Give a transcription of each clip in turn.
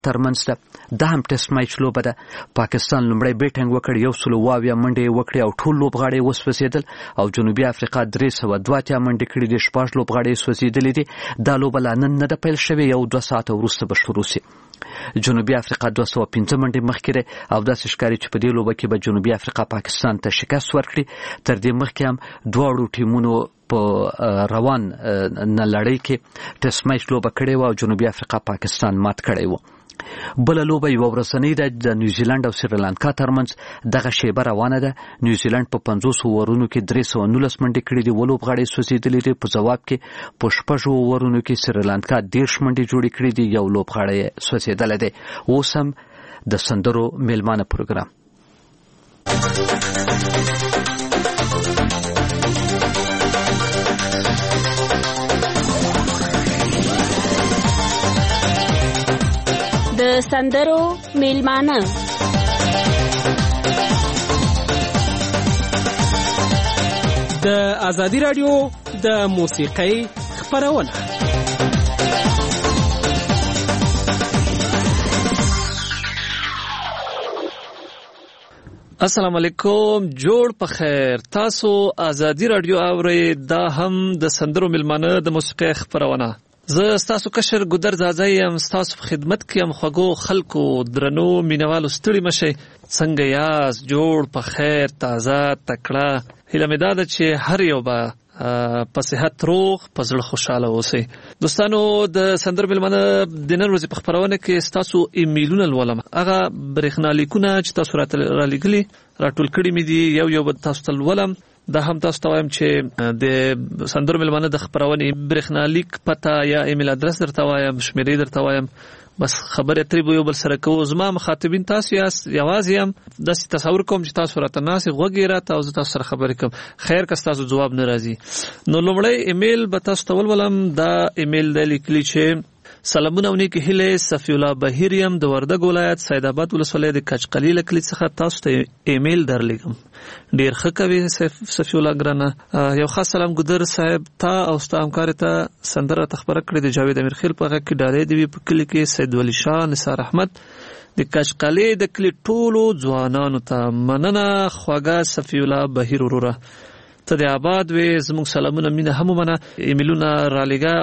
ترمنځ ده. دا هم ټیسټ میچ لوبه ده. پاکستان لومړی بیټینګ وکړ، 120 منډې وکړې او ټول لوبغاړي وسوځېدل، او جنوبي افریقا 302 منډې کړې دي، 6 لوبغاړي سوځېدلې دي. دا لوبه لا نن نه ده پیل شوې، 2 ساعته وروسته به شروع شي. جنوبي افریقا 205 منډې مخکې ده او داسې ښکاري چې په دې لوبه کې به جنوبي افریقا پاکستان ته شکست ورکړي. تر دې مخکې هم دواړو ټیمونو په روان نه لړۍ کې ټیسټ میچ لوبه کړې وه او جنوبي افریقا پاکستان مات کړی و. بله لوبه یوه ورځنۍ ده د نیوزیلند او سریلانکا ترمنځ. دغه شیبه روانه ده. نیوزیلند په 50 اوورونو کې 319 منډې کړې دي، 7 لوبغاړي سوځېدلي دي. په جواب کې په 6 اوورونو کې سریلانکا 13 منډې جوړې کړې دي، 1 لوبغاړی سوځېدلی دی. اوس هم د سندرو میلمانه پروګرام. د سندرو میلمانه د ازادي رادیو د موسیقۍ خپرونه. السلام علیکم، جوړ په خیر. تاسو ازادي رادیو اورئ. دا هم د سندرو میلمانه د موسیقۍ خپرونه. زه ستاسو کشر ګودر زازی یم، ستاسو په خدمت کې یم. خوږو خلکو، درنو مینوالو، ستړي مشئ. څنګه یاست؟ جوړ په خیر، تازه، تکړه. هیله مې دا ده چې هر یو به په صحت روغ، په زړه خوشاله اوسئ. دوستانو، د سندرو میلمانه د نن ورځې په خپرونه کې ستاسو ایمیلونه لولم. هغه برېښنالیکونه چې تاسو راته رالیږلي راټول کړي مې دي، یو به تاسو ته لولم. دا هم تاسو ته وایم چې د سندرو میلمانه د خپرونې برېښنالیک پته یا ایمیل ادرس درته وایم، شمیرې درته وایم. بس خبرې اترې به یو بل سره کوو. زما مخاطبین تاسو یاست، یوازې یم. داسې تصور کوم چې تاسو راته ناستې، غوږ یې راته او زه تاسو سره خبرې کوم. خیر که ستاسو ځواب نه راځي نو لومړی ایمیل به تاسو ته ولولم. دا ایمیل دی لیکلي چې سلامونه او نیکې هیلې، صفی الله بهیر یم د وردګ ولایت سید آباد ولسوالۍ د کچقلي له کلي څخه تاسو ته ایمیل درلیږم. ډیر ښه کوي صفی الله ګرانه. یو خاص سلام ګودر صاحب ته او ستا همکارې ته. سندره ته خپره کړې د جاوید امیرخیل په غږ کې ډالۍ دې وي. په کلي کې سید ولی شاه، نثار احمد، د کچقلي د کلي ټولو ځوانانو ته مننه. خواږه صفی الله بهیر وروره، ته د آباد وې. زموږ سلامونه مینه هم ومنه. ایمیلونه رالیږه،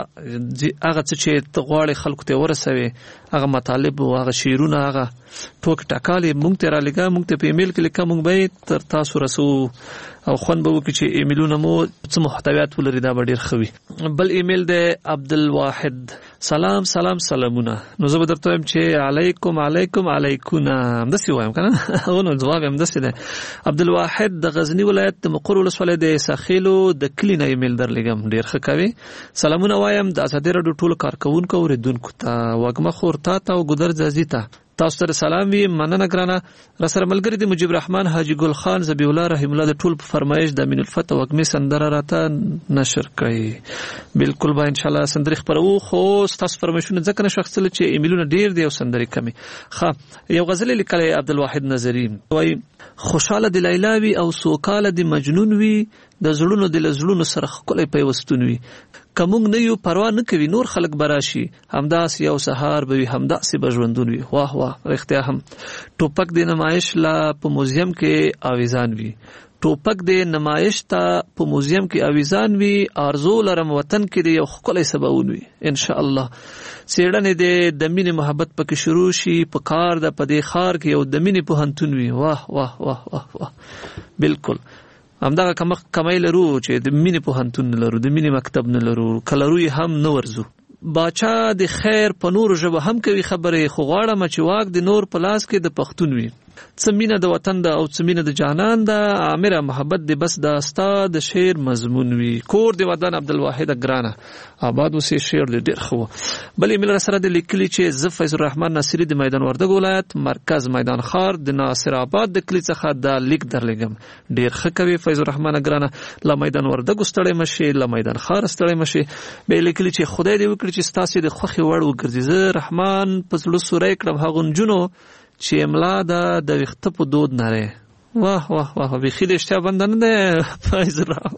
هغه څه چې ته غواړې خلکو ته ورسوې، هغه مطالب او هغه شعرونه، هغه ټوک ټکالې موږ ته رالیږه. موږ ته په ایمیل کې لیکه، موږ به تر تاسو رسو او خوند به وکړي چې ایمیلونه مو څه محتویات ولري. دا به ډېر ښه وي. بل ایمیل دی عبدالواحد. سلام سلامونه. نو زه به درته وایم چې علیکم علیکونه، همداسې وایم که نه؟ نو ځواب یې همداسې دی. عبدالواحد د غزني ولایت د مقر ولسوالۍ د ساخیلو د کلي نه ایمیل درلیږم. ډېر ښه کوي. سلامونه وایم د ازادي راډیو ټولو کارکوونکو اوریدونکو ته، وږمه خور تا ته او ګودر ځاځي ته. تاسو ته سلام وي، مننه ګرانه. را سره ملګری د مجيب الرحمن حاجی ګل خان زبی الله رحم الله د ټول په فرمایش د امین الفتح وږمې سندره راته نشر کړي. بالکل به ان شاء الله سندري خبرو. خو تاسو فرمایشونه ځکه نه شخصل چې ایمیلونه ډیر دی او سندري کمی. ښه، یو غزل لیکلی عبدالواحد نظری وای: خوشاله د لیلا وی او سوکاله د مجنون وی، د زړونو د لزړونو سره خپل پیوستون وی. کومنګ نه یو پروا نه کوي نور خلق براشي، همداس یو سهار به وي، همداس به ژوندون وي. واه واه، رښتیا هم ټوپک د نمایش لا په موزیم کې اویزان وي. ټوپک د نمایش ته په موزیم کې اویزان وي. ارزو لرم وطن کې د یو خپل سباون وي. ان شاء الله سیړنې د مینې محبت پکې شروع شي. په کار د پدې خار کې یو د مینې په هنتون وي. واه واه واه واه واه، بالکل همدغه کمای لرو چې د مینې په هنتون نه لرو، د مینې مکتب نه لرو، کلروي هم نه ورزو. باچا د خیر په نور ژبه هم کوي خبرې، خو غواړم چې واک د نور په لاس کې د پښتون وي. څه مینه د وطن ده او څه مینه د جانان ده، عامره محبت د بس د استا د شعر مضمون وي. کور د وطن عبدالواحد ګرانه آباد اوسې. شعر ډېر ښه و. بل ایمیل را سره د لیکلي چې زه فیض الرحمن ناصری د میدان وردګ ولایت مرکز میدان خار د ناصر آباد د کلي څخه دا لیک درلیږم. ډېر ښه کوي فیض الرحمن ګرانه. لا میدان وردګ ستړی مشي، لا میدان خار ستړی مشي. به لیکلي چې خدای دې وکړي چې ستاسو د خوښې وړ وګرځي. زه رحمان په زړه سوری کړم هغو نجونو چې املا ده د ویښته په دود نری. واه واه واه، بیخي د اشتیا بنده نه دی فیض الرحمن.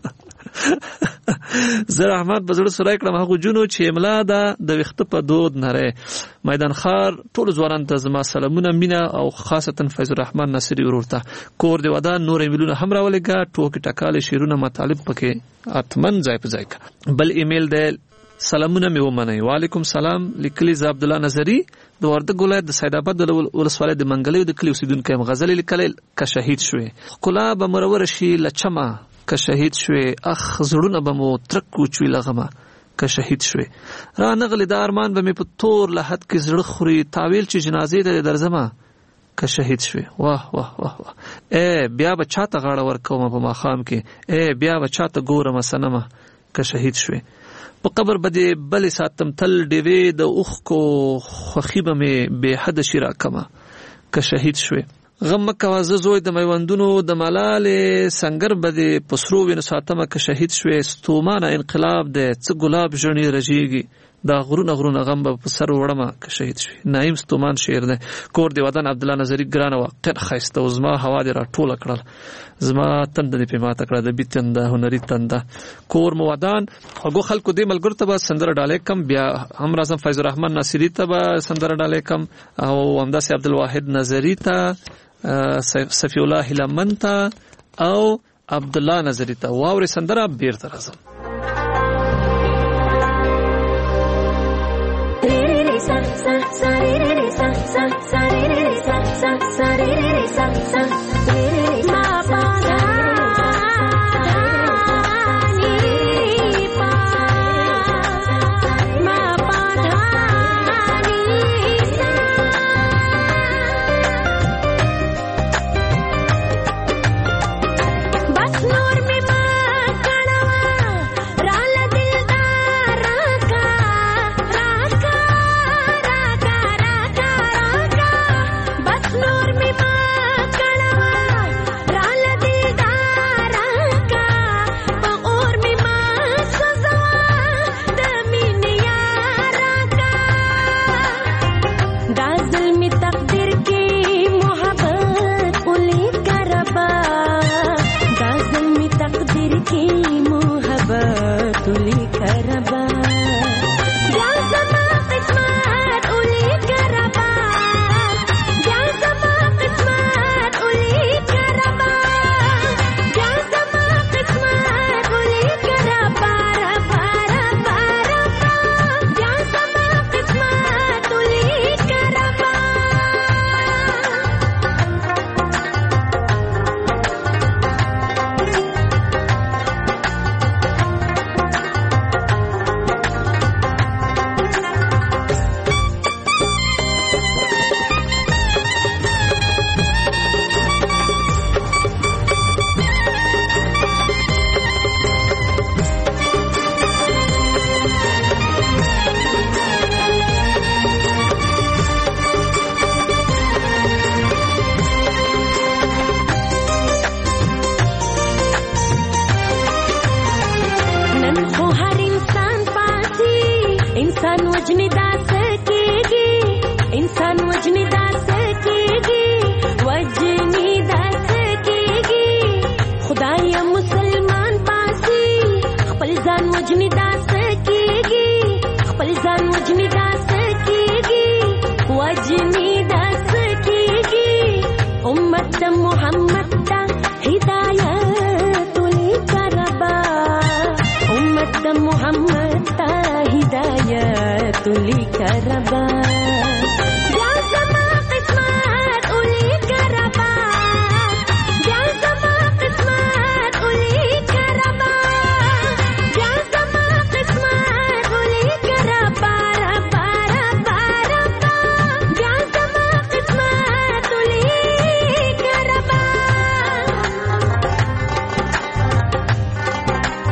زه رحمت بزړه سره کړم هغه جنو چې املا ده د وخت په دود نره میدان خار ټول ځوانان ته زما سلامونه مینا او خاصتا فیض الرحمن ناصری ورورته کور دی ودان نور ایمیلونه هم راولګه ټوکی ټکاله شیرونه مطالب پکې اتمن ځای په ځای بل ایمیل دی سلامونه مې ومنئ وعلیکم سلام لیکلی ز عبد الله نظری د وردګ ولایت د سید آباد ولسوالۍ د منګلې د کلی اوسیدونکو غزل لیکل ک شهید شوې خلا به مرور شي لچما ک شهید شوې اخ زړونه به مو ترک کوچوي لغمه ک شهید شوې را نغلی د ارمان به مې په تور لحد کې زړه خوري تاویل چې جنازې ته درځمه ک شهید شوې واه واه واه واه بیا به چاته غاړه ورکوم په ماخام کې بیا به چاته ګورم سنمه ک شهید شوې په قبر بده بل ساتم تل دیوی د اوخ کو خوخیبه می به حد شیرا کما که شهید شوی غم مکه زوی د میوندونو د ملال سنگر بده پسرو وین ساتمه که شهید شوی ستومانه انقلاب د څ ګلاب ژوندې رژیږي دا غرونه غم په سر وړمه که شهید شوی نایم ستومان شعر ده کور دی وطن عبد الله نظری ګرانه واقع خسته او زما هوا دی را ټوله کړل زما تند دی په ماته کړه د بیتند هنري تند کور مو ودان هغه خلکو دی ملګر ته سندره ډالې کم بیا هم راځم فیض الرحمن ناصری ته سندره ډالې کم او همداسې عبد الواحد نظری ته صفی الله لمن ته او عبد الله نظری ته واوري سندره بیرته راځم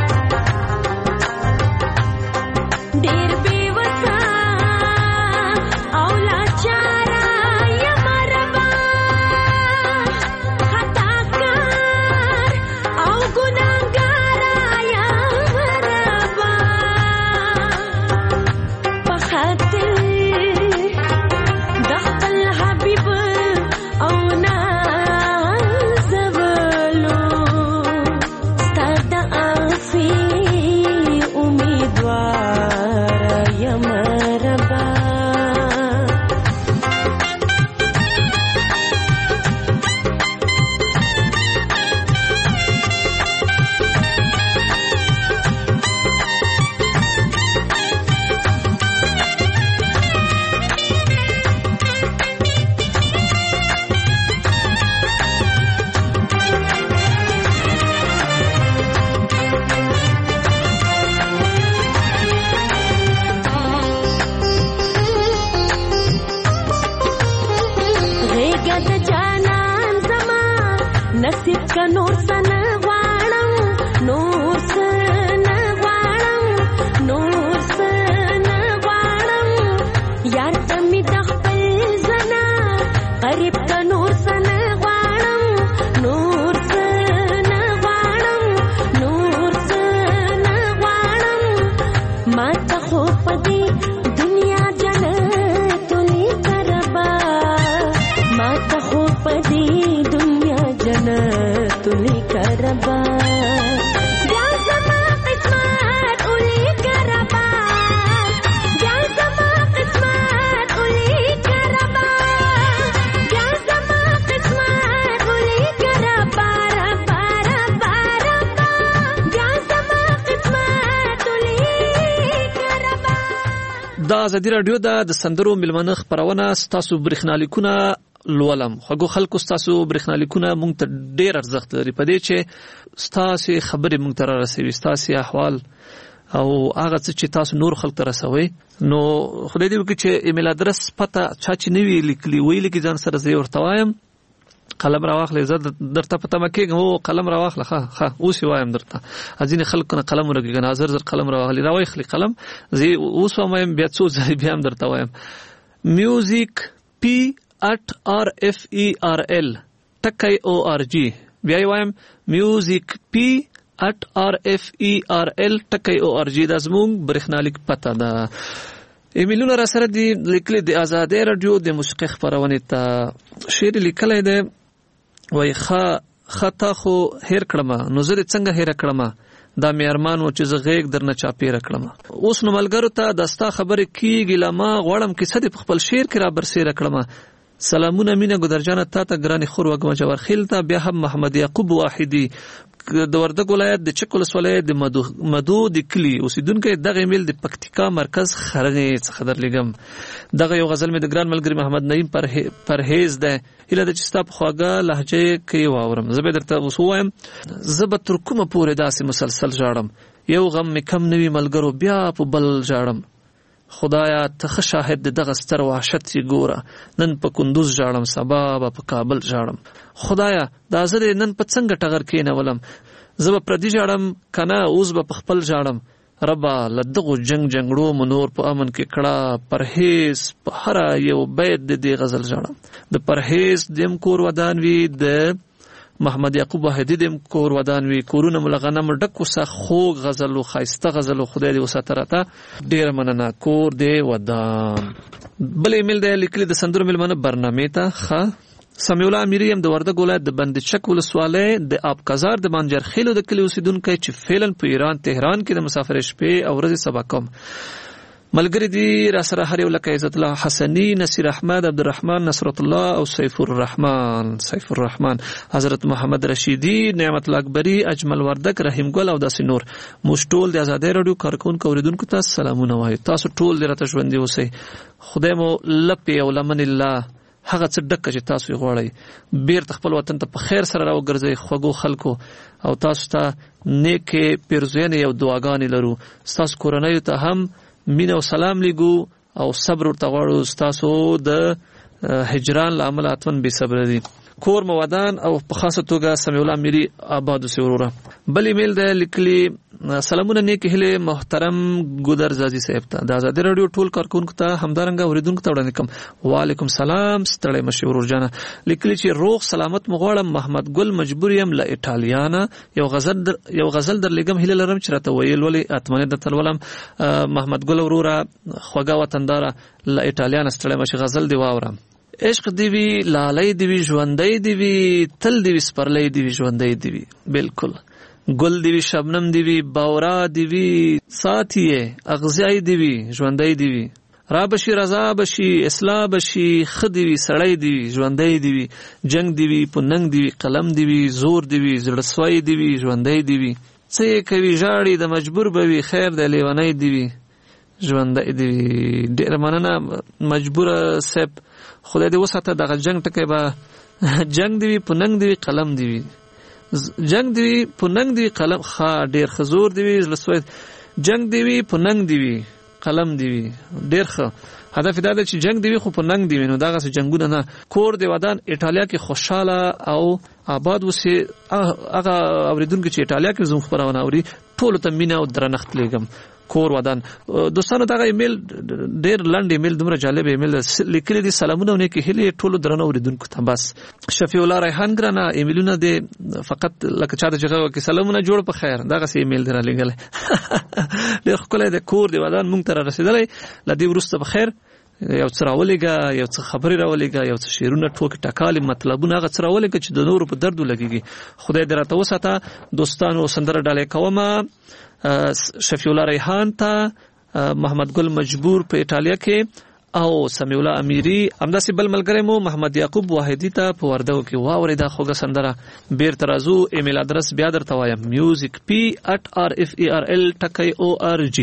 ډېر بې وسه نصیب کا نور سنا غواړم نور سنا غواړم نور سنا غواړم یار ته می د خپل زنا قریب کا نور سنا غواړم نور سنا غواړم نور سنا غواړم ما ته خو پدې دنیا جنت لیکه ربا ما ته خو پدې دنیا جنت لیکه ربا بیا زما قسمت لیکه ربا بیا زما قسمت لیکه ربا بیا زما قسمت لیکه ربا ربا ربا ربا بیا زما قسمت لیکه ربا. دا ازادي رادیو د سندرو ملمنه خبرونه ستاسو برېښنالیکونه لولم خوږو خلکو ستاسو برېښنالیکونه مونږ ته ډېر ارزښت لري په دې چې ستاسو خبرې مونږ ته رارسوي ستاسو احوال او هغه څه چې تاسو نور خلک ته رسوي نو خدای دې وکړي چې ایمیل ادرس پته چا چې نوی لیکلی ویل کې ځان سره زه ورته وایم قلم راواخلې زه درته پته مکیږم او قلم راواخله ښه اوس وایم درته ځینې خلکو نه قلم ورګي نه زر قلم راواخلې راوخلې قلم زه اوس وایم بیا څو ځای بیا هم درته وایم music@rferl.org بیا وایم music@rferl.org دا زموږ برېښنالیک پته ده. ایمیلونه را سره دي لیکلي د آزادۍ رادیو د موسیقي خبرونې ته شعر لیکلی دی وایي خطا خو هیر کړم نو زه دې څنګه هیر کړم دا مې ارمان و چې زه غېږ درنه چاپېره کړم اوس نو ملګرو ته دا ستا خبرې کېږي لا ما غواړم کیسه دې په خپل شعر کې را برسېره کړم. سلامونه مینه ګدرجانه تا ته ګرانې خور وږمه جوارخیل ته بیا هم محمد یعقوب واحدي د وردګ ولایت د چک ولسوالۍ د مدو د کلي اوسیدونکی دغه ایمیل د پکتیکا مرکز خرغې څخه درلیږم. دغه یو غزل مې د ګران ملګري محمد نعیم پرهیز ده هیله ده چې ستا په خواږه لهجه کې واورم زه به درته اوس ووایم زه به تر کومه پورې داسې مسلسل ژاړم یو غم مې کم نه وي ملګرو بیا په بل ژاړم خدایا ته ښه شاهد د دغه ستر وحشت یې ګوره نن په کندوز ژاړم سبا به په کابل ژاړم خدایا دا زه دې نن په څنګه ټغر کېنولم زه به پردي ژاړم که نه اوس به په خپل ژاړم ربا له دغو جنګړو مو نور په امن کې کړه پرهیز په هره یو بیت د دې غزل ژاړم د پرهیز دیم کور ودان وي د محمد یعقوب واحدی دیم کور ودان وی کورونه ملغنم ډکو سه خوږ غزلو خایسته غزلو خدای دې وساته راته ډیر مننه کور دې ودان. بل ایمیل دی لیکلی د سندرو ملمنه برنامه ته ښه سمیع الله امیری هم د وردګ ولایت د بند چک ولسوالۍ د آبکازار د بانجر خیلو د کلی اوسیدونکی چې فعلا په ایران تهران کې د مسافر شپې او ورځې سبا کوم ملګری دی را سره هر یو لکه عزت الله حسنی نصیر احمد عبدالرحمن نصرت الله او سیف الرحمن حضرت محمد رشیدی نعمت الله اکبری اجمل وردک رحیم ګل او داسې نور موږ ټول د آزادۍ رادیو کارکونکو اوریدونکو ته سلامونه وایو تاسو ټول دې راته ژوندي اوسئ خدای مو لپې او لمن الله هغه څه ډکه چې تاسو یې غواړئ بیرته خپل وطن ته په خیر سره راوګرځئ خوږو خلکو او تاسو ته نیکې پیرزوینې او دعاګانې لرو ستاسو کورنیو ته هم مینه او سلام لیږو او صبر ورته غواړو ستاسو د هجران له امله اتمن بې صبره دي کور مو ودان او په خاصه توګه سمیع الله امیری آباد اوسئ وروره. بل ایمیل دی لیکلي سلامونه نیکې هیلې محترم ګودر زازي صاحب ته د آزادۍ راډیو ټول کارکونکو ته همدارنګه اوریدونکو ته وړاندې کوم وعلیکم سلام ستړی مشې ورور جانه لیکلي چې روغ سلامت مو غواړم محمد ګل مجبور یم له ایټالیا یو غزل درلیږم هیله لرم چې راته ویل ولې اتمنې درته لولم محمد ګل وروره خوږه وطنداره له ایټالیا ستړی مشې غزل دی واورم عشق دی وی لالی دی وی ژوندۍ دی وی تل دی وی سپرلی دی وی ژوندۍ دی وی بالکل گل دی وی شبنم دی وی باورا دی وی ساتھیه اغزیای دی وی ژوندۍ دی وی را بشي رضا بشي اصلاح بشي خدي وی سړی دی وی ژوندۍ دی وی جنگ دی وی پننګ دی وی قلم دی وی زور دی وی زړسوي دی وی ژوندۍ دی وی څه کوي ژاړي د مجبور بوي خیر دی لیونی دی وی ژوندۍ دی وی ډیر مننه مجبور سپ خدای دې وساته دغه جنگ ټکی به جنگ دی وی پننګ دی وی قلم دی وی جنگ دی پننګ دی قلم ډیر خزور دی زړسوي جنگ دی پننګ دی قلم دی وي ډیر ښه هدف دا دی چې جنگ دی وي خو په ننګ دی وي نو دغه څه جنگونه نه کور دی ودان ایټالیا کې خوشاله او آباد وسی هغه اوریدونکو چې ایټالیا کې زموږ خبرونه اوري ټول ته مینه او درنښت لګم کور ودان دوستانو دغه ایمیل ډیر لنډ ایمیل دومره جالب ایمیل لیکلي دي سلامونه ونه کې هلي ټول درنه اوریدونکو ته بس شفیع الله ریحان ګرانه ایمیلونه دي فقط لکه چا د جګه کې سلامونه جوړ په خیر دغه سي ایمیل درا لګل ډیر خپل د کور دی ودان مونږ ته رسیدلې لدی ورسته په خیر یو څه راولېګا یو څه خبري راولېګا یو څه شیرونه ټوک ټکالي مطلبونه هغه څه راولېګا چې د نورو په درد ولګيږي خدای دې راته وساته دوستانو سندره ډالې کومه شفیع الله ریحان ته محمد ګل مجبور په ایټالیا کې او سمیع الله امیری همداسې بل ملګری مو محمد یعقوب واحدی ته په وردګو کې واوري دا خوږه سندره بیر ترازو ایمیل ادرس بیا درته وایم musicp@rferl.org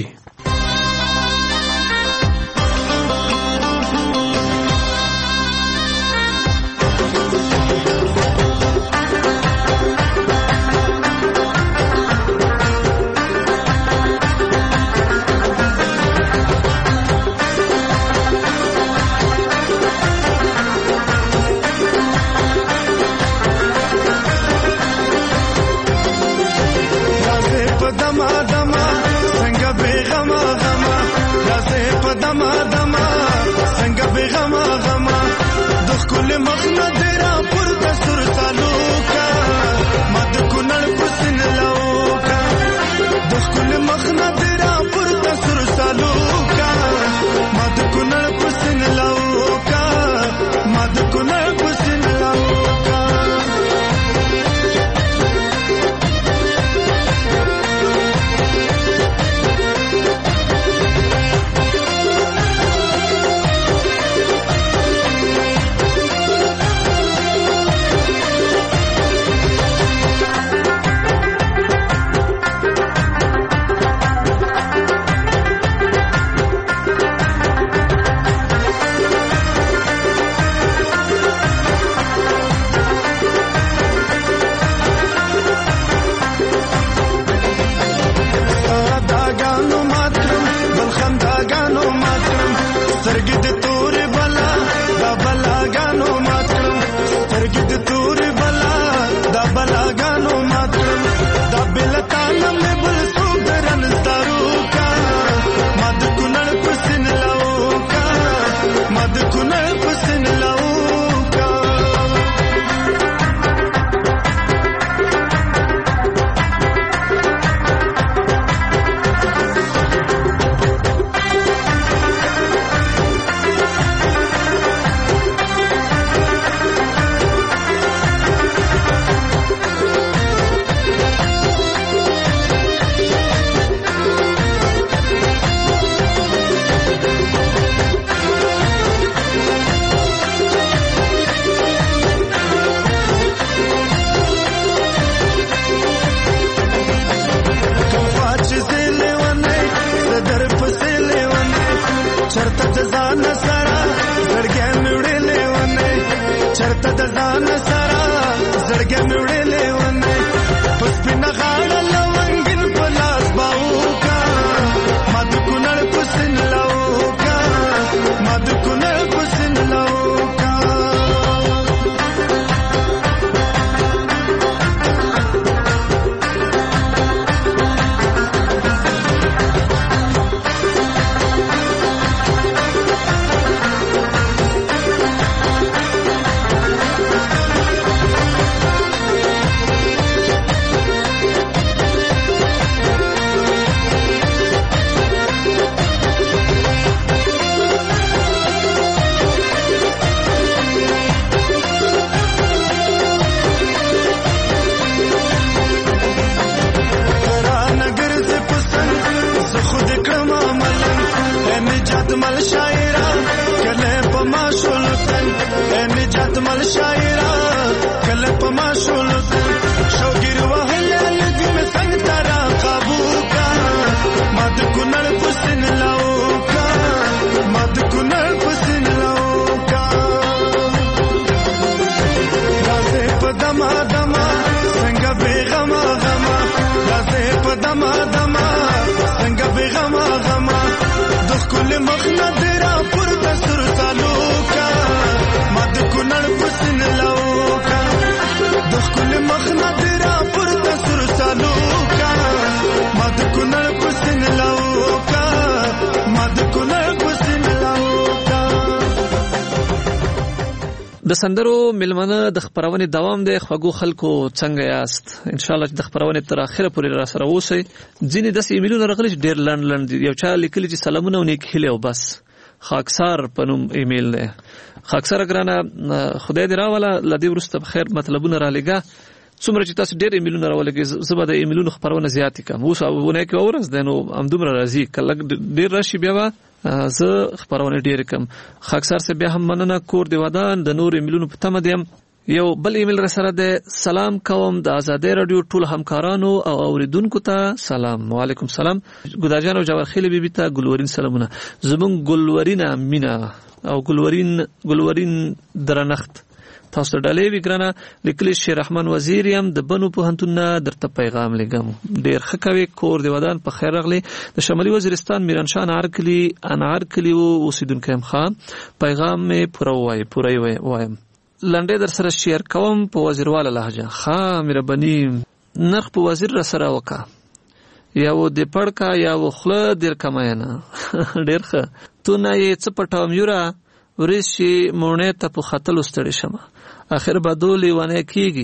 د سندرو ملمنه د خبرونې دوام دی. خوږو خلکو څنګه یاست؟ ان شاء الله چې د خبرونې تر اخره پورې را سره اوسئ. ځینې داسې ایمیلونه راغلي چې ډېر لنډ یو چا لیکلي چې سلامونه او نیک هیلې او بس. خاکسار په نوم ایمیل دی. خاکسار ګرانه خدای دې راوله له دې وروسته په خیر مطلبونه رالېږه. څومره چې تاسو ډېر ایمیلونه راولګئ زه به د ایمیلونو خپرونه زیاتې کړم. اوس اونۍ کې ورځ دی نو همدومره راځي که لږ ډېر راشي بیا به زه خپرونه ډېرې کړم. خاکسار صاحب بیا هم مننه. کور دې ودان د نور ایمیلونو په تمه دیم. یو بل ایمیل را سره دی. سلام کوم د آزادۍ راډیو ټول همکارانو او اوریدونکو ته سلام. وعلیکم سلام. ګداجان او جوارخیل بیبي ته ګلورین سلامونه. زمونږ ګلورینه مینا او ګلورین درنښت تاسو ډالې وګرانه لیکلی شیر رحمان وزیر یم د بنو پوهنتون درته پیغام لګم. ډیر ښه کوي. کور دی ودان په خیر راغلی. د شمالي وزیرستان میرانشاه انارکلی اوسیدونکی یم. ښه پیغام مې پوره وایم. لنډې در سره شیر کوم په وزیرواله لهجه. ښه مهرباني. نرخ په وزیر را سره وکړه. یو د پړکا یو خوله ډیر کماینه. ډیر ښه. تو نه یې څه پټوم یوره ورځ چې مونې ته په خطل ستړي شمه. اخر به دولی ونه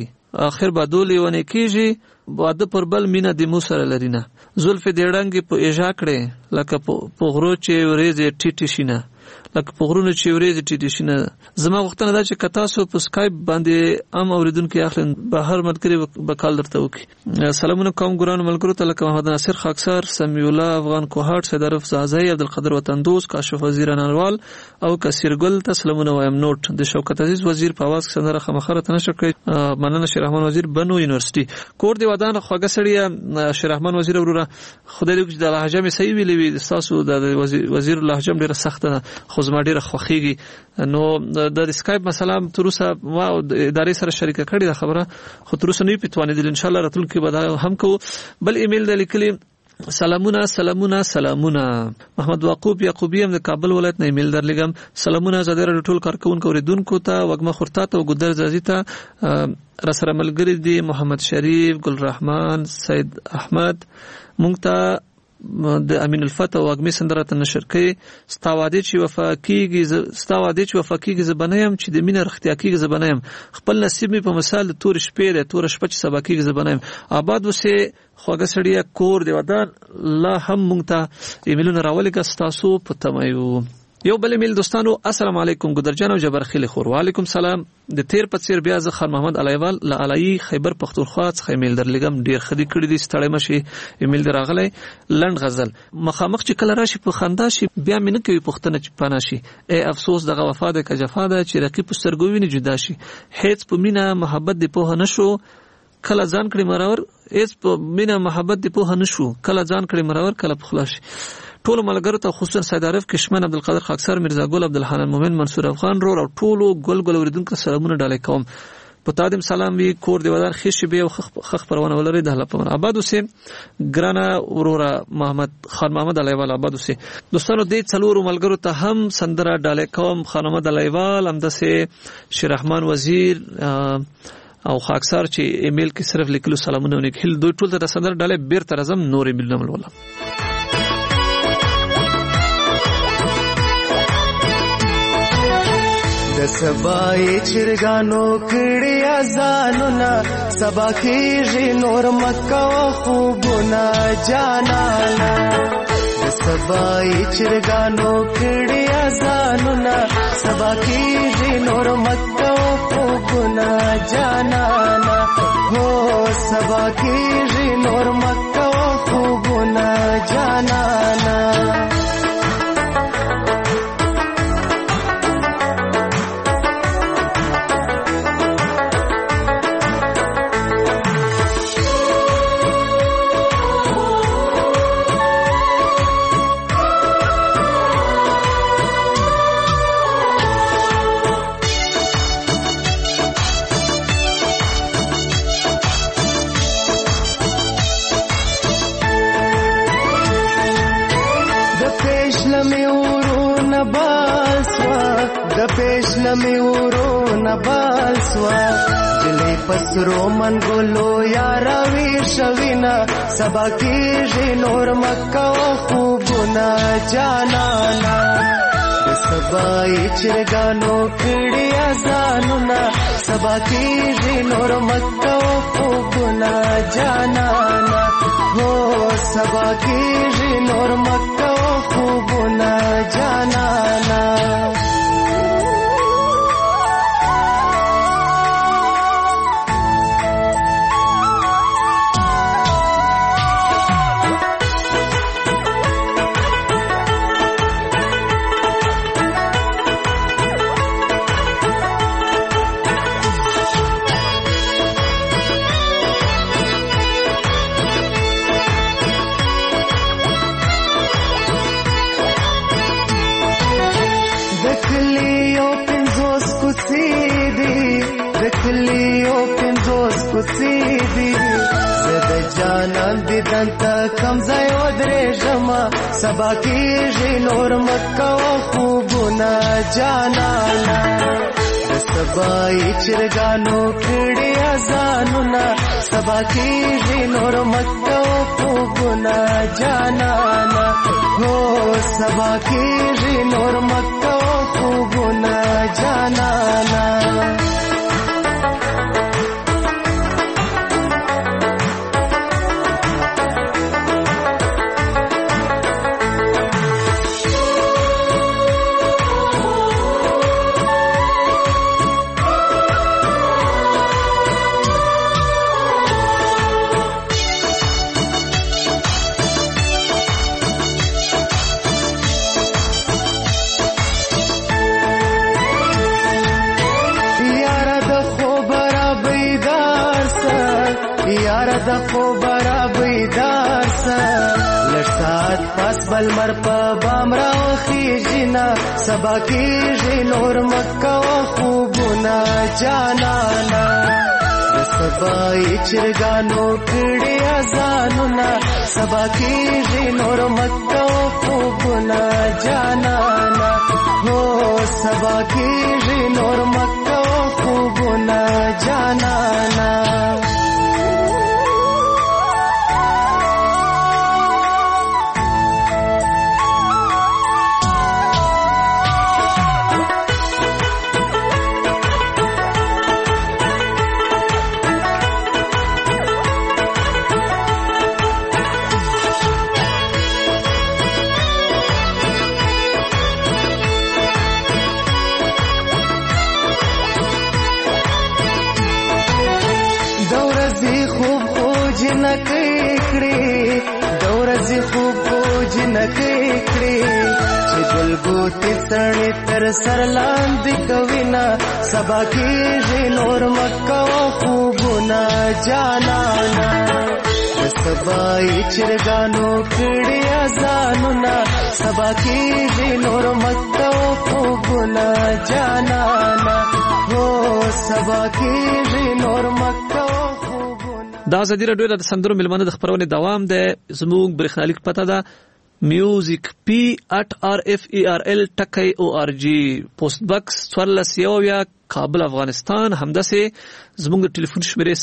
کیږي واده پر بل مینه د مو سره لرینه. زلف دې ړنګې په ایجا کړې لکه په غرو چې ورېځې ټیټې شینه. لکه په غرونو چې ورېځې ټیټې شینه. زما غوښتنه ده چې که تاسو په سکایپ باندې عام اوریدونکي اخلئ بهر ملګري به کال درته وکړي. سلامونه کوم ګرانو ملګرو ته لکه محمد ناصر خاکسار، سمیع الله افغان کوهاټ، سیدارف زازی، عبدالقادر وطن دوست، کاشف وزیر انوال او کثیر ګل ته سلامونه وایم. نوٹ د شوکت عزیز وزیر په आवाज کې سندره خامخره ته نشر کړی. مننه شیر رحمان وزیر بنو یونیورسيټي. کور دی ودان خوږه سړی شیر رحمان وزیر وروره خدای دې د لهجه مې صحیح ویلې وي. تاسو د وزیر لهجه ډیره سخته ده خو زما ډیره خوښیږي. نو د سکایپ مسله تر اوسه ما ادارې سره شریکه کړې ده خبره خو تر اوسه نه پیتوانېدل. ان شاء الله راتلونکي به دا هم کوو. بل ایمیل د لیکلي سلامونه محمد یعقوبی هم د کابل ولایت نه ایمیل درلګم. سلامونه زاده راډیو ټول کارکونکو اوریدونکو ته وګمه خورتا ته او ګدر زازی ته را سره ملګری دي محمد شریف، ګل رحمان، سید احمد. مونږ ته د امین الفتح او اګمی سندره ته نشر کړي. ستا وعده چې وفا کیږي زبنایم چې د مینه رښتیا کیږي زبنایم. خپل نصیب می په مثال د تور شپې د تور شپه چې سبا کیږي زبنایم. آباد وسه خوږه سړی کور دی ودان لا هم مونږ ته ایمیلونه راولګه تاسو په تمایو. یو بل ایمیل دوستانو. السلام علیکم ګدرجان او جبرخیل خور. وعلیکم سلام. د تیر پڅیر بیا ز خان محمد علیوال علای خیبر پختونخوا څخه ایمیل درلګم. ډیر خدي کړی دي ستړی مشي ایمیل دراغلی. لند غزل مخامخ چې کله راشي په خندا شي بیا مې نه کوي پښتنه چې پانا شي. ای افسوس دغه وفا د کجفا ده چې رقیب سترګو ویني جدا شي. هیڅ په مینا محبت دی په نشو کله ځان کړی مرور. هیڅ په مینا محبت دی په نشو کله ځان کړی مرور کله په خلاص. ټول ملګرو ته خصوصا سیدارف کشمن، عبدالقادر خاکسار، مرزا ګل، عبدالحنان مومن، منصور افغان رور او ټولو ګل اوریدونکو سلامونه ډالې کوم. په تادم سلام وی. کور دی ودار خېشي به خخ پروانه ولري د هلپمن آباد اوسه ګرانا ورورا خان محمد علیوال آباد اوسه. دوستانو دې څلورو ملګرو ته هم سندره ډالې کوم. خان محمد علیوال همدسه شیر رحمان وزیر او خاکسار چې ایمیل کې صرف لیکلو سلامونه ونکهل دوی ټول ته سندره ډالې بیرته راځم نور ایمیل نه ولا. د سبا چرګانو کړي ازانونه سبا کېږي نور مکه خوبونه جانانا. د سبا چرګانو کړي ازانونه سبا کېږي نور مکه خوبونه جانانا. هو سبا کېږي نور مکه خوبونه جانانا. می ورونه بالسوا دلې پسرو من ګلو یارا وی شوینا سبا کېږي نور مکه خوبونه جانانا. د سبا چرګانو کړي ازانونه سبا کیږي نور مکه او خوبونه جانانا هو سبا کیږي نور مکه او خوبونه جانانا جانان دي دنتا کم ځای ودرې جما سبا کیږي نور مکه او خوبونه جانانا سبا چرګانو کړي اذانونه سبا کیږي نور مکه او خوبونه جانانا هو سبا کیږي نور مکه او خوبونه جانانا د خو برا بیدار سا لړسات پاس بل مر په بام راوخیږي نا سبا کیږي نور مکه او خوبونه جانانا سبا چرګانو کړي اذانونه سبا کیږي نور مکه او خوبونه جانانا هو سبا کیږي نور مکه او خوبونه جانانا ګوتی سړی تر سر لاندې کوینا سبا کیږي نور مکه او خوبونه جانانا سبا چرګانو کړي اذانونه سبا کیږي نور مکه او خوبونه جانانا هو سبا کیږي نور مکه او خوبونه. دا ازادي راډیو د سندرو ملمنه د خبرونې دوام ده. زموږ برېښنالیک پته ده music@rferl.org پوسټ باکس 14 کابل افغانستان. همداسې زموږ ټلیفون شمیرې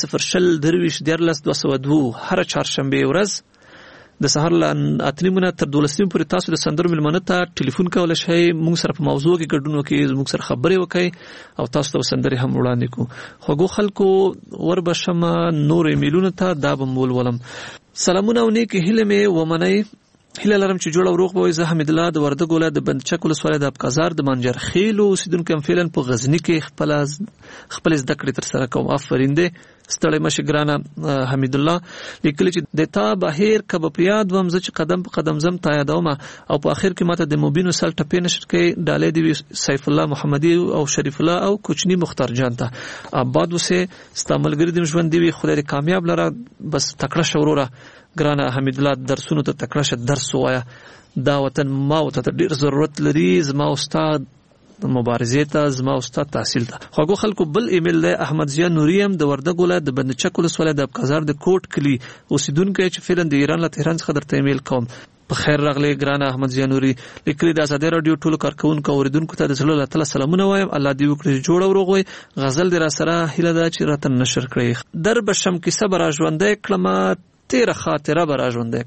0 هر چهارشنبه ورځ د سهار له 8:30 تر 12:00 پورې تاسو د سندرو ملمنه ته ټلیفون کولای شئ. موږ سره په موضوع کې ګډون وکړئ، موږ سره خبرې وکړئ او تاسو ته سندرې هم وړاندې کوو. خوږو خلکو وربشمه نور ایمیلونه ته دا بمول ولم. سلامونه او نیک هیله مې ومنئ. هیله لرم چې جوړ او روغ به زه حمید الله د وردګ ولایت د بندچک ولسوالۍ د ابقازار د منجر خیلو اوسیدونکو ام فعلا په غزنی کې خپل زده کړې تر سره کوم. آفرین دې ستړی مشه ګرانه حمید الله. لیکلی چې د تا بهیر کب په یاد وم زه چې قدم په قدم زم تا یادوم او په اخر کې ماته د موبینو سل ټپې نشر کې ډالې دی سیف الله محمدي او شریف الله او کوچنی مختار جان ته آباد وسه استعمالګری د ژوند دی خدای کامیاب لره. بس تکړه شوروره ګرانه حمید الله درسونو ته تکړه شه درس وایا. دا وطن ما وته ډیر ضرورت لري زما استاد مبارزه ته زما استاد تحصیل ته. خوږو خلکو بل ایمیل له احمد ضیا نوریم د وردګ ولایت د بندچک ولسوالۍ د ابقازار د کوټ کلی اوسیدونکو چې فعلا د ایران له تهران څخه درته ایمیل کوم. په خیر راغلی ګرانه احمد ضیا نوري. لیکلي د ازادي رادیو ټولو کارکونکو اوریدونکو ته د زړه له تله سلامونه وایم. الله دې وکړي جوړ او روغ وي. غزل دې را سره هیله ده چې راته نشر کړئ. در بشم کیسه برا ژوندې کلمه تیره خاطره برا ژوندې کلمه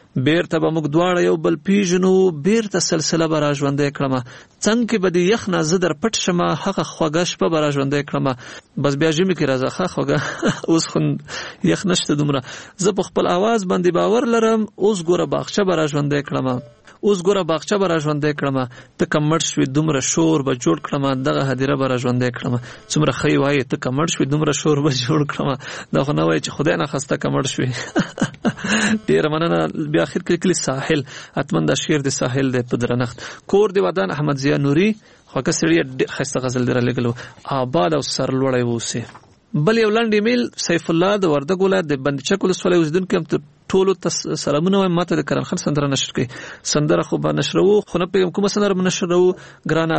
بیرته به موږ دواړه یو بل پیژنو، بیرته سلسله به را ژوندی کړمه، څنګ کې به د یخ نه زه در پټ شمه، هغه خوږه شپه به را ژوندی کړمه. بس بیا ژمي کې راځه ښه خوږه اوس خو یخ نشته دومره. زه په خپل اواز باندې باور لرم، اوس ګوره باغچه به را ژوندی کړمه، اوس ګوره باغچه به را ژوندی کړمه، ته که مړ شوې دومره شور به جوړ کړمه، دغه هدیره به را ژوندی کړمه. څومره ښه وایي، ته که مړ شوې دومره شور به جوړ کړمه، دا خو نه وایي چې خدای ناخواسته که مړ شوې. ډېره مننه. بیا اخر کې لیکلي ساحل، حتما دا شعر د ساحل دی په درنښت. کور د ودان احمد ضیا نوري، خوږه سړي ډېر ښایسته غزل دی رالیږلو، آباد او سرلوړی واوسې. بل یو لنډ ایمیل سیف الله د وردګ ولایت د بندچک ولسوالۍ اوسېدونکي هم ټولو ته سلامونه وایم. ماته د کرم خان سندره نشر کړي، سندره خو به نشروو خو نه پوهېږم کومه سندره به نشروو. ګرانه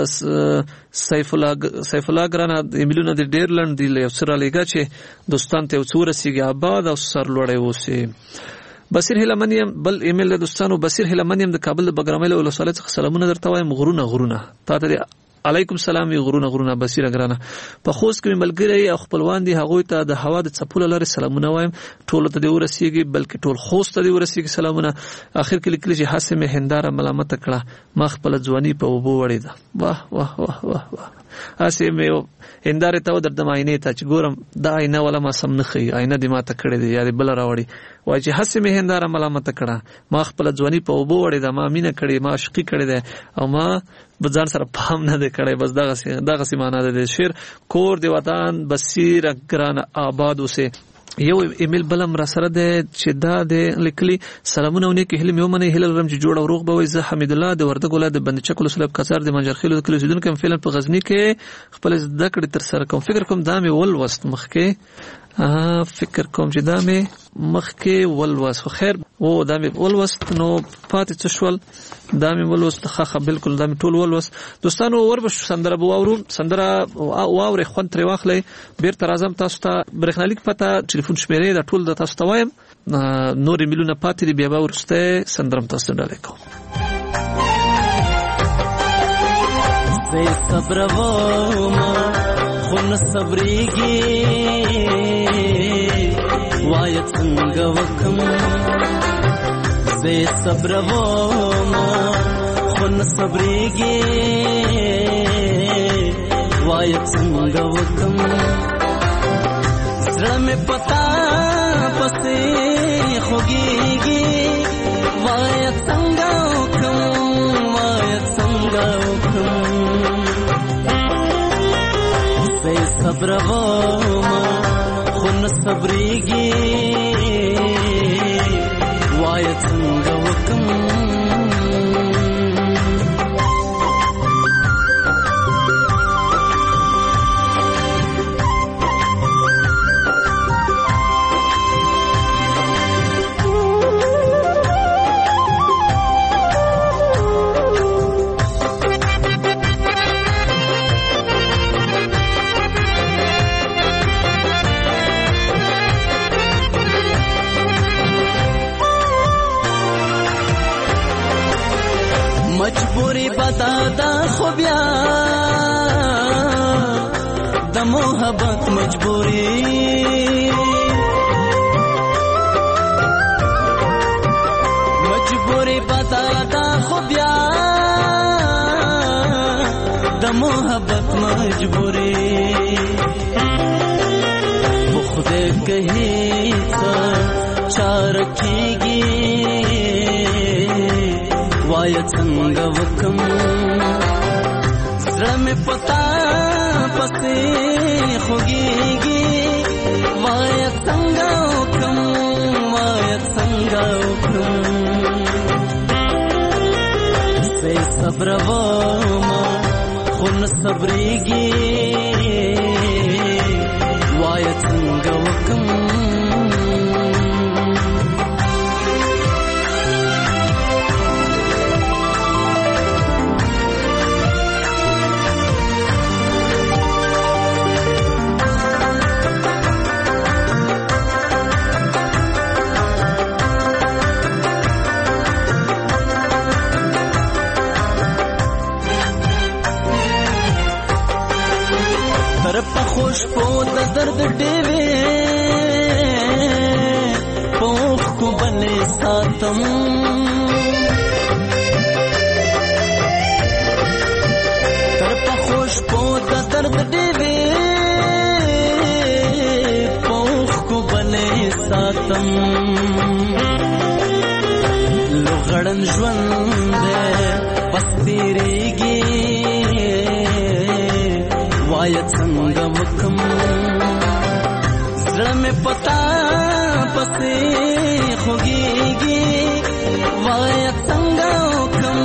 سیف الله ګرانه ایمیلونه دې ډېر لنډ دي، یو څه رالیږه چې دوستان ته یو څه ورسېږي. آباد او سرلوړی اوسې. بصیر هیلمنیم بل ایمیل د دوستانو. بصیر هیلمنیم د کابل د بګرامۍ ولسوالۍ څخه سلامونه درته وایم. غرونه تا ته علیکم سلام. غرونه بصیره ګرانه. په خوست کې ملګری او خپلوان دي، هغوی ته د هوا د څپو له لارې سلامونه وایم. ټولو ته دې ورسېږي، بلکې ټول خوست ته دې ورسېږي سلامونه. اخر کې لیکلي چې هسې مې هنداره ملامته کړه، ما خپله ځواني په اوبو وړېده. واه واه واه واه واه. هسې مې هندارې ته ودردم، آینې ته چې ګورم دا آینه ولا ما سم نه ښیي، آینه دې ما ته کړې دی یا دې بله راوړې. وایي چې هسې مې هنداره ملامته کړه، ما خپله ځواني په اوبو وړېده، ما مینه کړې، ما عشقي کړې دی او ما به ځان سره پام نه دی کړی. بس دغسې معنا ده د شعر. کور د وطن بصیره ګرانه آباد اوسې. یو ایمیل بلم را سره دی چې دا دی لیکلي سلامونه او نیکې هیلې مې ومنئ. هیله لرم چې جوړ او روغ به وئ. زه حمید الله د وردګ ولایت د بندچک ولسوالۍ کڅار د منجرخیلو د کلي اوسېدونکی یم. فعلا په غزني کې خپلې زده کړې ترسره کوم. فکر کوم دا مې ولوست مخکې، فکر کوم چې دا مې مخکې ولوست. خو خیر دا مې ولوست، نو پاتې څه شول؟ دا مې ولوست. ښه بالکل دا مې ټول ولوست. دوستانو وربشو سندره به واورو، سندره واورئ، خوند ترې واخلئ. بیرته راځم تاسو ته برېښنالیک پته، ټلیفون شمېرې دا ټول د تاسو ته وایم. نور ایمیلونه پاتې دي، بیا به وروستی سندره هم تاسو ته ډالۍ کوم. زه صبرومه خو نه صبرېږي، وایه څنګه وکم. زه صبرومه خو نه صبرېږي، وایه څنګه وکم. زړه مې پتا پسې خوږېږي، وایه څنګه وکم، وایه څنګه وکم. زه صبرومه خو نه صبرېږي، وایه څنګه وکم. مجبوری بدادا خو بیا د محبت مجبوری، مجبوری بدادا خو بیا د محبت مجبوری. وہ خدای کہی څه چار کیږي، وایه څنګه وکم. زړه مې پتا پسې خوږېږي، وایه څنګه وکم، وایه څنګه وکم. زه صبرومه خو نه صبرېږي، وایه څنګه وکم. خوش په د درد ډېوې پوخ کو بلې ساتم تر پخوش کو د درد ډېوې پوخ کو بلې ساتم لغړن ژوند بس تیریږي وای څنګه وکم زړه مې پتا پسې خوږيږي وای څنګه وکم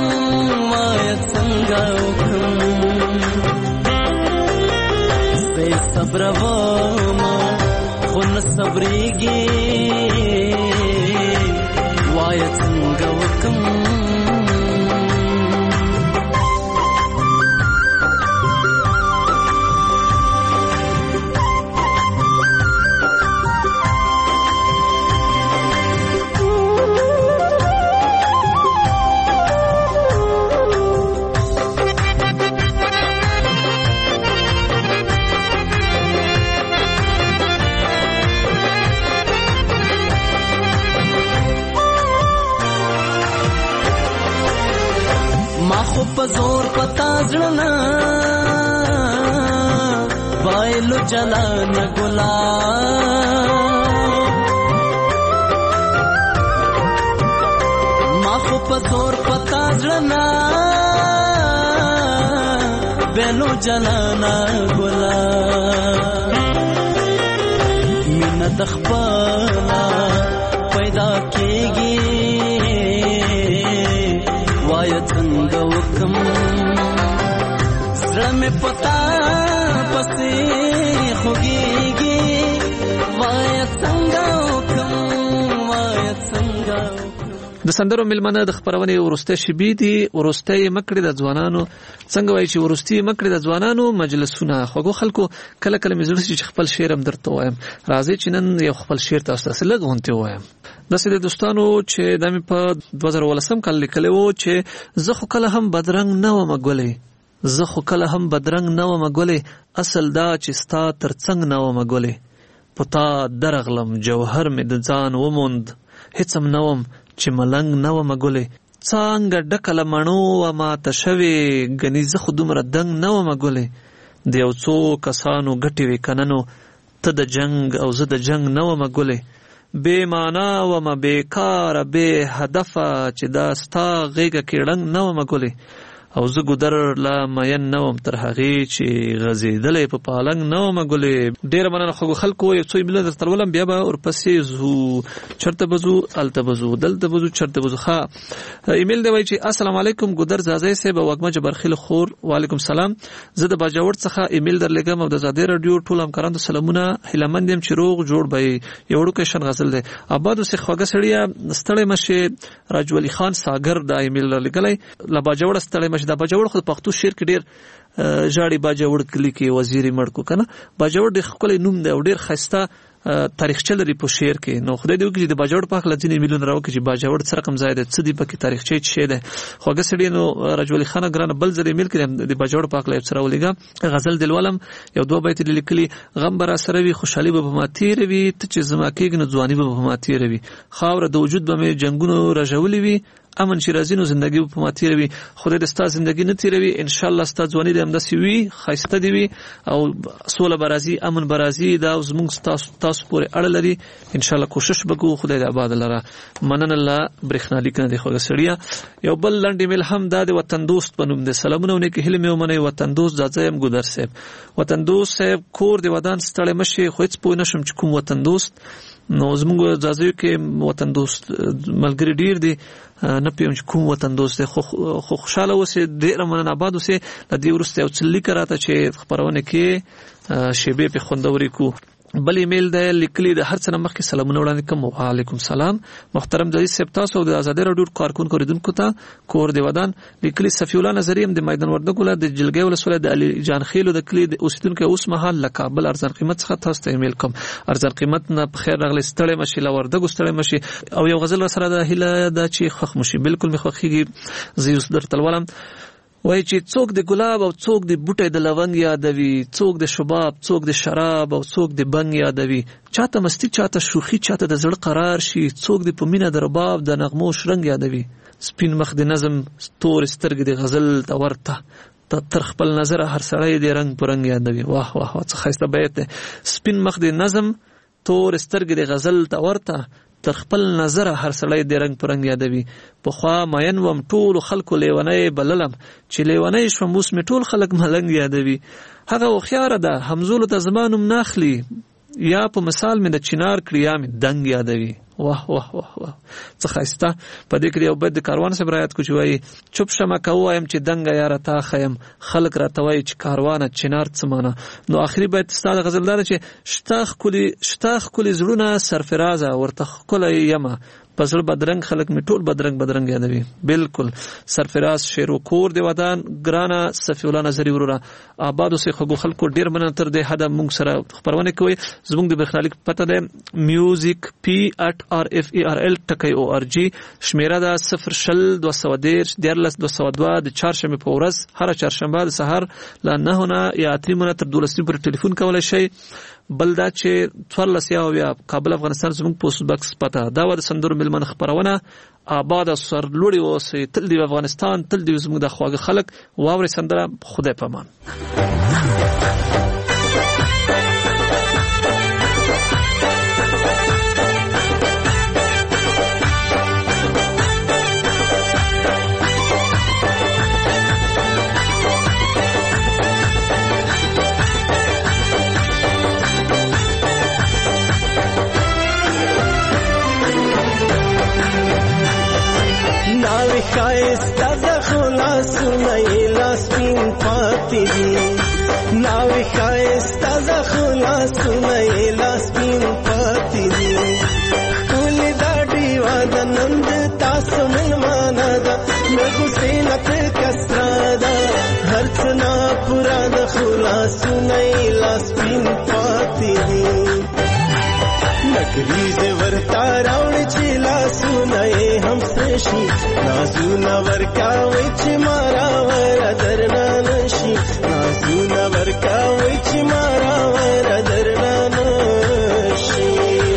سې صبر وما خو نه صبرېږي وای څنګه وکم پزور پتا زړنا وایلو جلان ګلا ما خو پزور پتا زړنا وایلو جلان ګلا مینا تخپلا پیدا کیږي وای څنګه وکم زړه مې پتا پسې خوږيږي وای څنګه وکم د سندرو ملمنه د خبرونه ورسته شبي دي ورسته مکړه د ځوانانو څنګه وای چې ورسته مکړه د ځوانانو مجلسونه خوګو خلکو کله کله مزړه چې خپل شعر هم درته وایم راځي چې نن یو خپل شعر تاسو ته لګونته وایم د سید دوستانو چې د مې په 2018 کال لیکلو چې زه خو کله هم بدرنګ نه وم غولې زه خو کله هم بدرنګ نه وم غولې اصل دا چې ستا ترڅنګ نه وم غولې پتا درغلم جوهر مې د ځان وموند هیڅم نوم چې ملنګ نه وم غولې څنګه ډکل مڼو و ما تشوي غني زه خو دومره دنګ نه وم غولې د یو څو کسانو ګټي وکننو ته د جنگ او زه د جنگ نه وم غولې بے معنا و ما بیکار بے هدف چې دا ستا غیګه کېړنګ نه وم غولې او زه ګودر لا مین نوم تر هغه چې غزیدلې په پالنګ نوم غولې ډیر مننه خو خلکو یو څو ایمیل درته ولم بیا به ورپسې زو چرته بزو الته بزو دلته بزو چرته بزو ښه ایمیل دی وای چې السلام علیکم ګودر زازای صاحب وګمه جبرخیل خور وعلیکم سلام زه د باجوړ څخه ایمیل درلګم او د زاده رادیو ټول همکارانو سلامونه هیلمندم چې روغ جوړ به یو ډوکیشن غزل دی آباد وسه خوګه سړیا ستړی مشه راجولی خان ساګر د ایمیل درلګلای لا باجوړ ستړی مشه دا باجوړ خو پښتو شعر کې ډیر ژاړي باجوړ کلی کې وزیر مړکو کنه باجوړ د خپل نوم دی او ډیر خسته تاریخچه لري په شعر کې نو خدای دې وکړي د باجوړ په خپل ځینې میلیون راو کې چې باجوړ سره کم زائد څه دی په کې تاریخچه شه ده خوګه سړی نو رجولی خان ګران بل ځری میل کې د باجوړ په خپل سره ولګا غزل دلولم یو دوه بیت لیکلي غم بر سره وی خوشحالي به ما تیر وی ته چې زما کې نه ځواني به ما تیر وی خاور د وجود به مې جنگونو رژولي وی امن شیرازی نو زندگی په ما تیروي خدای دې ستاسو زندگی نه تیروي ان شاء الله ستاسو ځواني دې همداسي وي خاصته دی وي او سوله برازي امن برازي دا زموږ تاسو پورې اړه لري ان شاء الله کوشش وکړو خدای دې آباد لره منن الله برېښنالي کنه دی خوګه سړیا یو بل لنډ ایمیل هم دا د وطن دوست پنوم دې سلامونه ونه کې هله مې ومنه وطن دوست ځاځم ګودر صاحب وطن دوست صاحب کور دی ودان ستړی مشي خو هیڅ پوه نشم چې کوم وطن دوست نو زموږ ځاځي کې وطن دوست ملګری ډیر دی نه پېم چې کوم وطن دوست دی خو خوشاله اوسې ډېر مننه آباد اوسې د دې ورسته یو څه لیک راته چې خبرونه کې شیبه په خوندوري کو بل ایمیل دی لیکلی د هر څه مخکې سلامونه وړاندې کوم وعلیکم سلام محترم جدي صاحب تاسو د آزادۍ رادیو کارکون کوریدونکو ته کور دی ودان لیکلی صفی الله نظری د میدان وردګو د جلګي ولسوالۍ د علي جان خیلو د کلی د اوسیدونکو اوس مهال لکابل ارزان قیمت څخه تاسو ته ایمیل کوم ارزان قیمت نه په خیر راغلی ستړی مشي لا وردګو ستړی مشي او یو غزل سره د هله د چې خخ مشي بالکل مخخيږي زیوس در تلولم وای چې څوک د ګلاب او څوک د بوټي د لونګ یادوي، څوک د شباب څوک د شراب او څوک د بنګ یادوي، چاته مستی چاته شوخي چاته د زړه قرار شي، څوک د پمینه د رباب د نغمو شرنګ یادوي، سپین مخ د نظم تور سترګې د غزل ته ورته تر خپل نظر هر سړی د رنگ پرنګ یادوي. واه واه واه څه ښایسته بیت دی. سپین مخ د نظم تور سترګې د غزل ته ورته تر خپل نظر هر سړی د رنگ پرنګ یادوي. پخوا ماین وم ټول خلکو لیونی بللم، چې لیونی شوم اوس مې ټول خلک ملنګ یادوي. هغه هوښیاره ده همزولو ته زما نوم نه اخلي، یا په مثال مې د چنار کړي یا مې دنګ یادوي. واه واه واه واه څه ښایسته. په دې کې یو بیت د کاروان صاحب رایت کو چې وایي چوپ شمه که ووایم چې دنګه یاره تا ښیم، خلک راته وایي چې کاروانه چنار څه مانه. نو آخري بیت ستا د غزل داره چې شته ښکلي زړونه سرفرازه ورته ښکلی یمه، په زړه بدرنګ خلک مې ټول بدرنګ یادوي. بالکل سرفراز شعر و کور د ودان ګرانه صفی الله نظری وروره آباد اوسئ خوږو خلکو، ډېر مننه تر دې حده موږ سره خپرونه کوئ. زموږ د برخلیک پته ده میوزیک p@rferl.org، شمیره ده 020 202 د چهارشنبې په ورځ هره چهارشنبه د سهار له 9 نه یا 3 تر 12 پورې ټلیفون کولی شئ. بل دا چې 14 یا کابل افغانستان زموږ پوسټ باکس پته دا و. د سندرو ملمن خپرونه آباد او سرلوړي اوسئ. تل دی افغانستان، تل دی زموږ د خواږه خلک. واورئ سندره خدای پامان. ناوی خایستا د خلاصونه لاس پین پاتې دي، ناوی خایستا د خلاصونه لاس پین پاتې دي، ټولې دا ډیوه د نند تاسو ملمانه ده، نه غوسې نه کسره ده، هر څه نه پوره د خلاصونه لاس پین پاتې دي. نکریزه ورتا راوړي چې لاسونه یې هم سشي، نازونه ورکاوي چې مارا ور درنا نشي، نازونه ورکاوي چې مارا ور درنا نشي.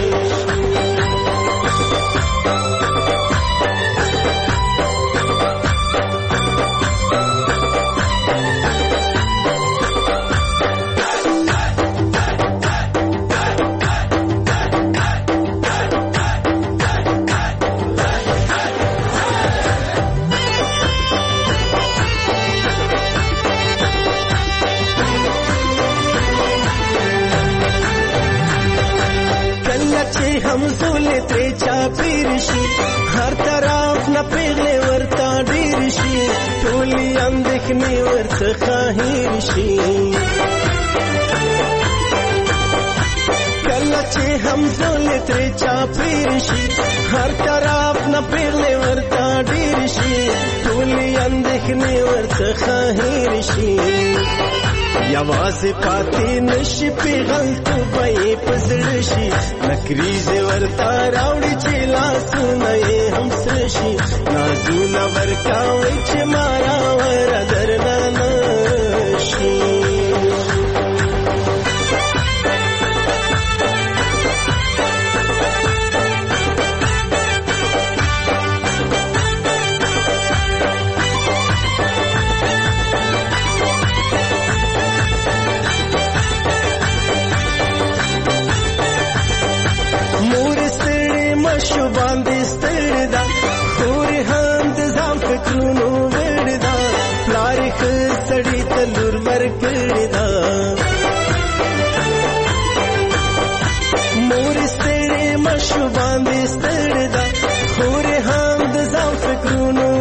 همزولې ترې چاپېر شي، هر طرف نه پیغلې ورته ډېر شي، ټولې اندېښنې ورڅخه هېر شي. کله چې همزولې ترې چاپېر شي، هر طرف نه پیغلې ورته ډېر شي، ټولې اندېښنې ورڅخه هېر شي. یوازې پاتې نشي پیغلتو به یې په زړه شي، نکریزې ورته راوړي چې لاسونه یې هم سره شي، نازونه ورکاوي چې مارا ور درنه نشي. شو باندې ستړی دا خورې هم د ځان فکرونو وړی دا، پلارې ښه سړي ته لور ورکړې ده، مورې ستړې مه شو باندې ستړی دا خورې هم د ځان فکرونو